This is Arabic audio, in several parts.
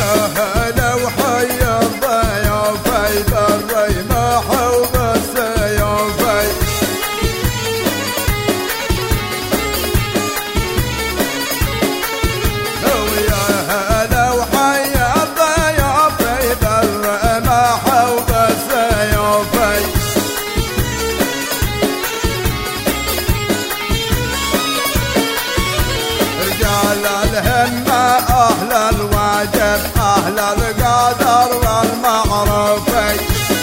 هلا وحي الضيافي بالريماح وبالسيافي ويا هلا وحي الضيافي بالريماح وبالسيافي رجال الهمة أهل الواجب أهل القدر والمعروفي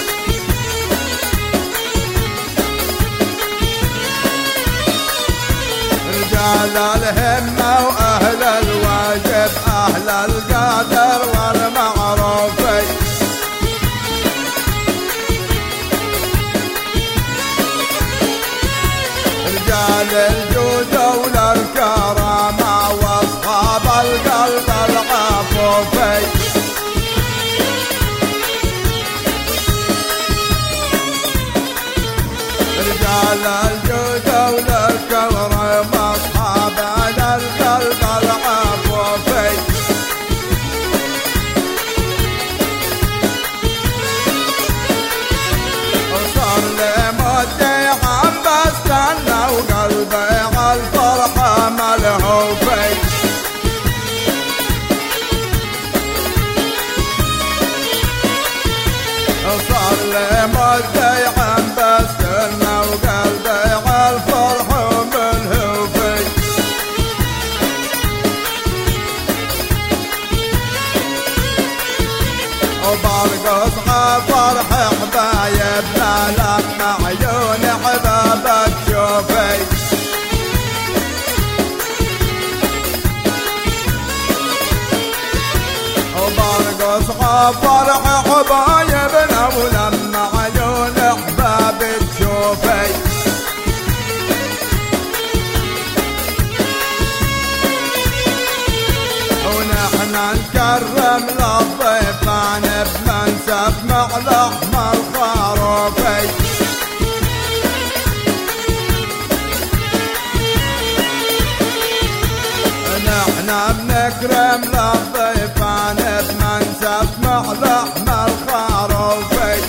رجال الهمة وأهل الواجب أهل القدر والمعروفي رجال الجود والكرامة واصحاب القلب العفوفي رجال الجود والكرامة واصحاب القلب العفوفي وصار لي مدي عم بستنى وقلبي عالفرحة ملهوفي صار لي مدي عم بستنى وقلبي عالفرحة ملهوفي وبرقص عالفرح حبايبنا لما عيون حبابك تشوفي وبرقص عالفرح حبايبنا ولما عيون حبابك تشوفي ونحن نكرم للضيفان بمنسف مع لحم الخروفي نحن بنكرم للضيفان بمنسف مع لحم الخروفي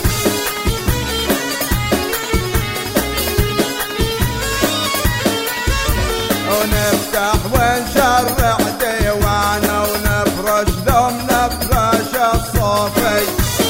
ونفتح ونشرع ديوان ونفرش ذم نفرش الصوفي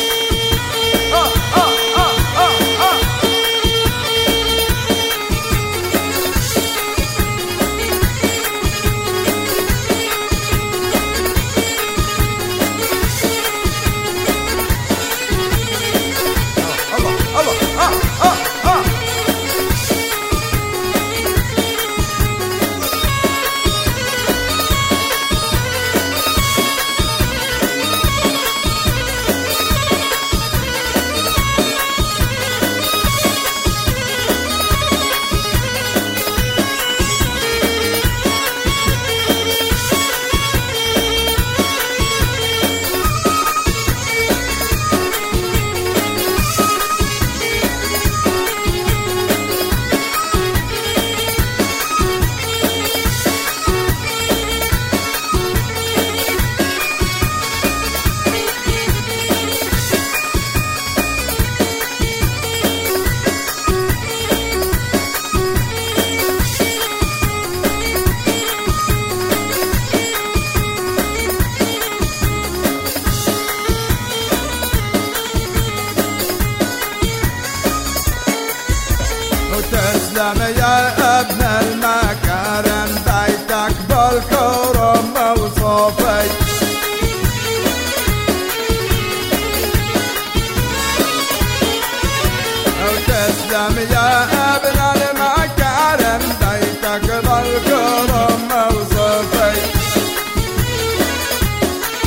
وتسلم يا ابن المكارم بيتك بالكرم موصوفي وتسلم يا ابن المكارم بيتك بالكرم موصوفي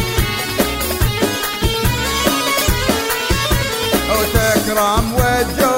وتكرم وجه